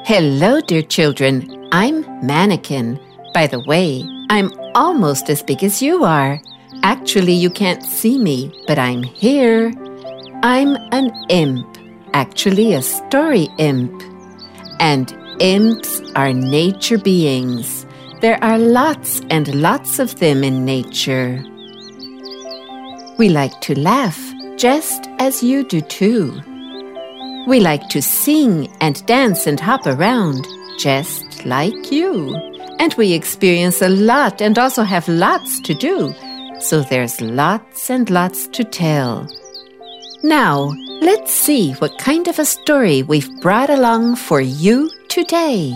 Hello, dear children. I'm Mannequin. By the way, I'm almost as big as you are. Actually, you can't see me, but I'm here. I'm an imp, actually a story imp. And imps are nature beings. There are lots and lots of them in nature. We like to laugh, just as you do too. We like to sing and dance and hop around, just like you. And we experience a lot and also have lots to do. So there's lots and lots to tell. Now, let's see what kind of a story we've brought along for you today.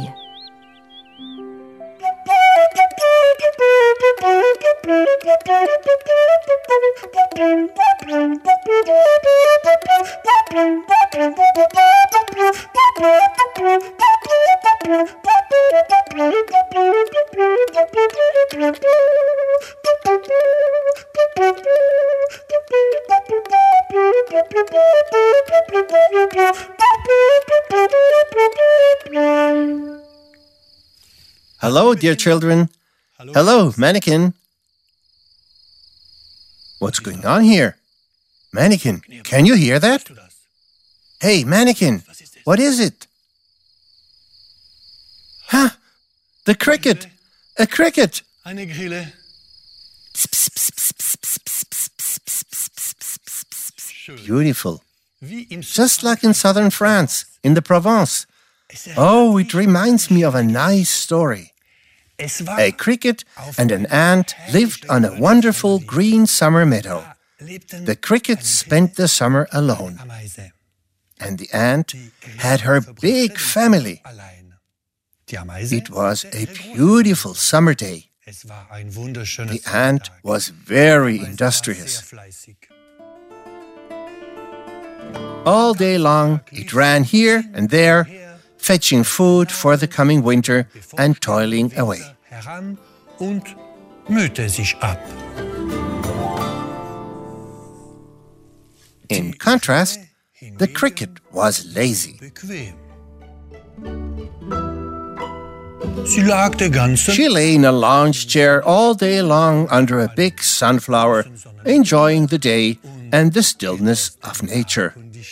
Hello, dear children. Hello, Mannequin. What's going on here? Mannequin, can you hear that? Hey, Mannequin, what is it? Huh? The cricket! A cricket! Eine Grille. Beautiful. Just like in southern France, in the Provence. Oh, it reminds me of a nice story. A cricket and an ant lived on a wonderful green summer meadow. The cricket spent the summer alone, and the ant had her big family. It was a beautiful summer day. The ant was very industrious. All day long, it ran here and there, fetching food for the coming winter and toiling away. In contrast, the cricket was lazy. She lay in a lounge chair all day long under a big sunflower, enjoying the day and the stillness of nature.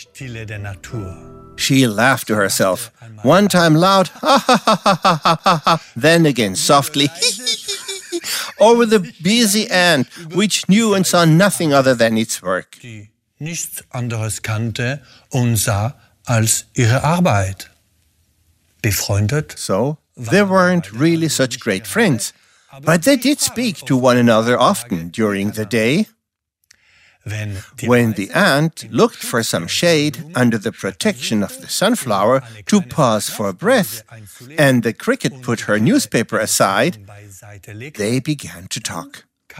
She laughed to herself, one time loud, ha ha ha ha ha ha ha, then again softly, over the busy ant, which knew and saw nothing other than its work. Nichts anderes kannte und sah als ihre Arbeit. Befreundet? So, they weren't really such great friends, but they did speak to one another often during the day. When the ant looked for some shade under the protection of the sunflower to pause for breath, and the cricket put her newspaper aside, they began to talk.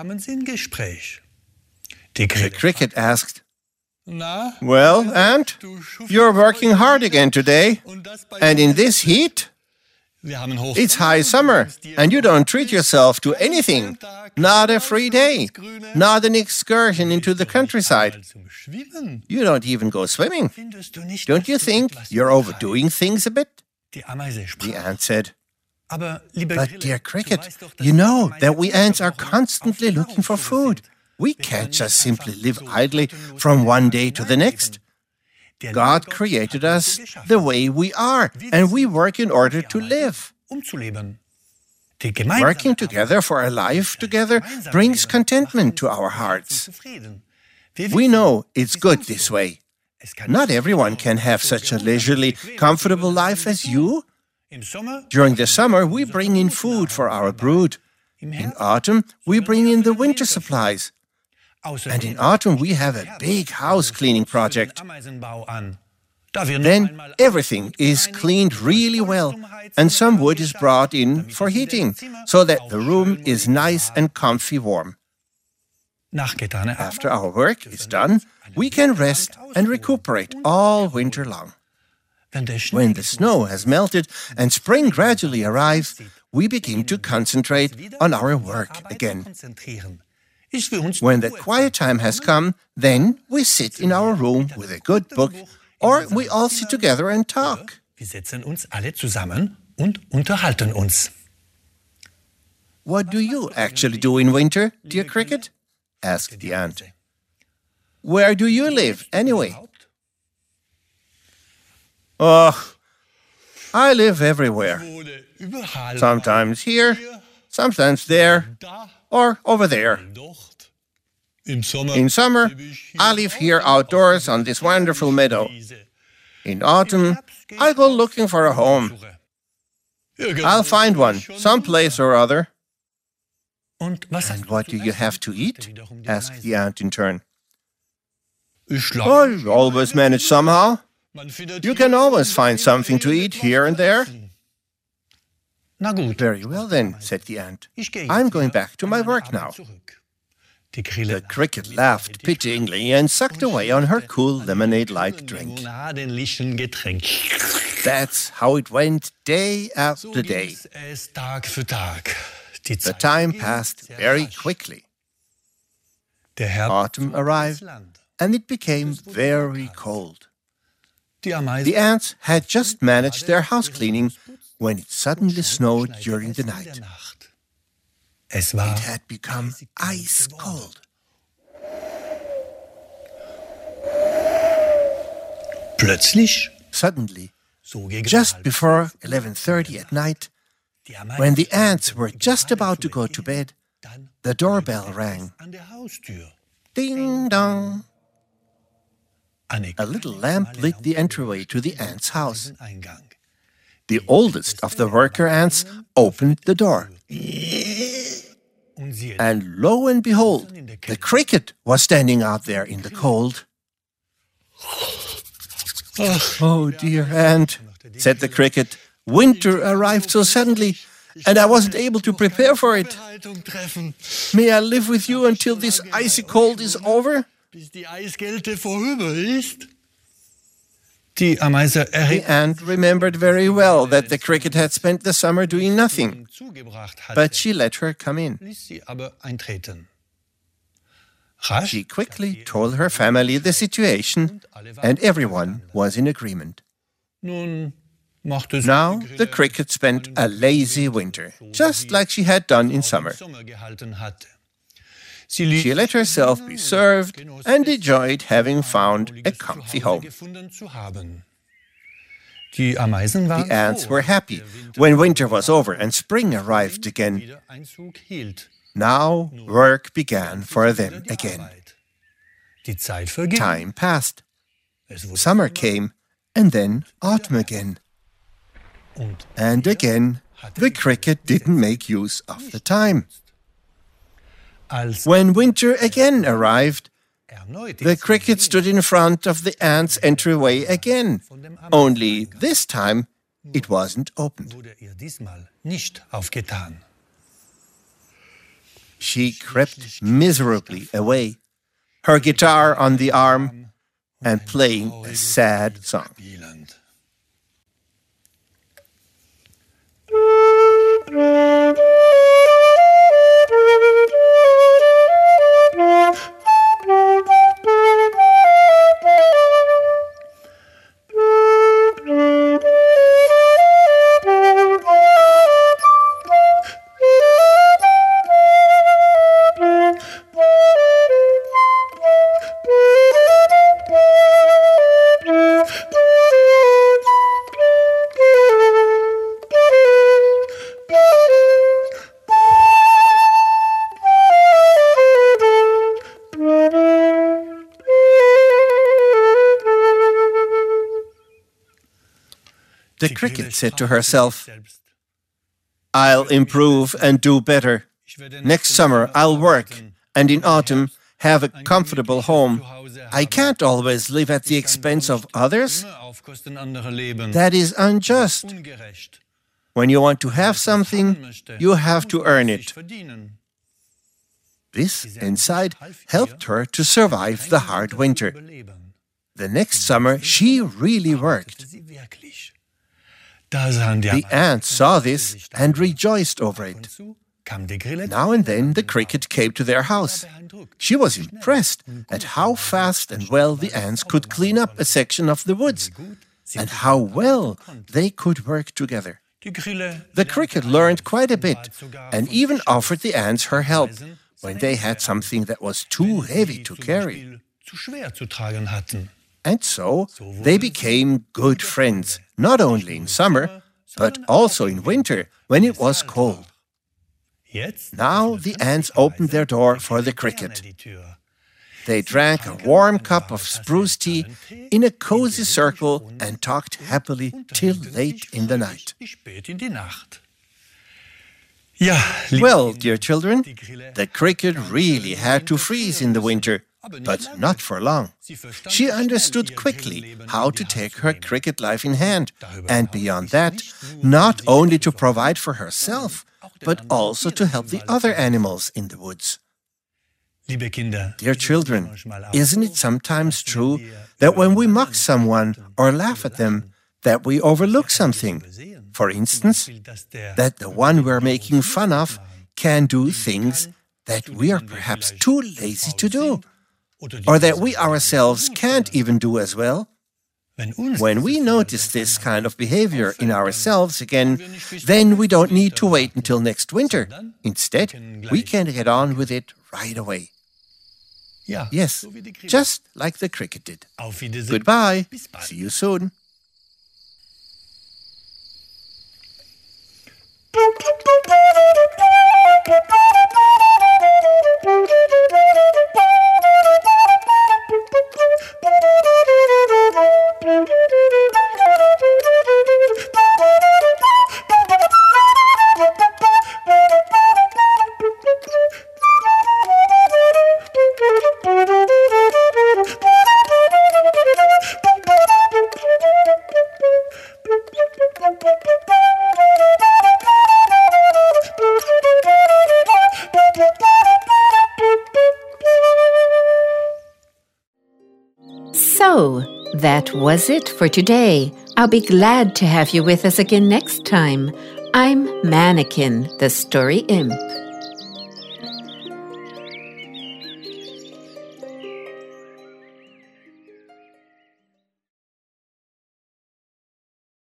The cricket asked, "Well, ant, you're working hard again today, and in this heat? It's high summer, and you don't treat yourself to anything, not a free day, not an excursion into the countryside. You don't even go swimming. Don't you think you're overdoing things a bit?" The ant said, "But dear cricket, you know that we ants are constantly looking for food. We can't just simply live idly from one day to the next. God created us the way we are, and we work in order to live. Working together for a life together brings contentment to our hearts. We know it's good this way. Not everyone can have such a leisurely, comfortable life as you. During the summer, we bring in food for our brood. In autumn, we bring in the winter supplies. And in autumn, we have a big house cleaning project. Then everything is cleaned really well, and some wood is brought in for heating, so that the room is nice and comfy warm. After our work is done, we can rest and recuperate all winter long. When the snow has melted and spring gradually arrives, we begin to concentrate on our work again. When the quiet time has come, then we sit in our room with a good book, or we all sit together and talk. Wir setzen uns alle zusammen und unterhalten uns. What do you actually do in winter, dear cricket? Asked the ant. Where do you live, anyway? Oh, I live everywhere. Sometimes here, sometimes there, or over there. In summer, I live here outdoors on this wonderful meadow. In autumn, I go looking for a home. I'll find one, someplace or other. And what do you have to eat? Asked the ant in turn. Oh, you always manage somehow. You can always find something to eat here and there. Very well then, said the ant. I'm going back to my work now. The cricket laughed pityingly and sucked away on her cool lemonade-like drink. That's how it went day after day. The time passed very quickly. Autumn arrived, and it became very cold. The ants had just managed their house cleaning when it suddenly snowed during the night. It had become ice cold. Suddenly, just before 11:30 at night, when the ants were just about to go to bed, the doorbell rang. Ding dong! A little lamp lit the entryway to the ants' house. The oldest of the worker ants opened the door. And lo and behold, the cricket was standing out there in the cold. Oh, dear ant, said the cricket. Winter arrived so suddenly, and I wasn't able to prepare for it. May I live with you until this icy cold is over? The ant remembered very well that the cricket had spent the summer doing nothing, but she let her come in. She quickly told her family the situation, and everyone was in agreement. Now the cricket spent a lazy winter, just like she had done in summer. She let herself be served and enjoyed having found a comfy home. The ants were happy when winter was over and spring arrived again. Now work began for them again. Time passed. Summer came, and then autumn again. And again, the cricket didn't make use of the time. When winter again arrived, the cricket stood in front of the ants' entryway again, only this time it wasn't opened. She crept miserably away, her guitar on the arm, and playing a sad song. The cricket said to herself, I'll improve and do better. Next summer I'll work, and in autumn have a comfortable home. I can't always live at the expense of others. That is unjust. When you want to have something, you have to earn it. This insight helped her to survive the hard winter. The next summer she really worked. The ants saw this and rejoiced over it. Now and then the cricket came to their house. She was impressed at how fast and well the ants could clean up a section of the woods, and how well they could work together. The cricket learned quite a bit and even offered the ants her help when they had something that was too heavy to carry. And so they became good friends, not only in summer, but also in winter when it was cold. Now the ants opened their door for the cricket. They drank a warm cup of spruce tea in a cozy circle and talked happily till late in the night. Well, dear children, the cricket really had to freeze in the winter, but not for long. She understood quickly how to take her cricket life in hand, and beyond that, not only to provide for herself, but also to help the other animals in the woods. Dear children, isn't it sometimes true that when we mock someone or laugh at them, that we overlook something? For instance, that the one we're making fun of can do things that we are perhaps too lazy to do, or that we ourselves can't even do as well. When we notice this kind of behavior in ourselves again, then we don't need to wait until next winter. Instead, we can get on with it right away. Yes, just like the cricket did. Goodbye. See you soon. So, that was it for today. I'll be glad to have you with us again next time. I'm Mannequin, the story imp.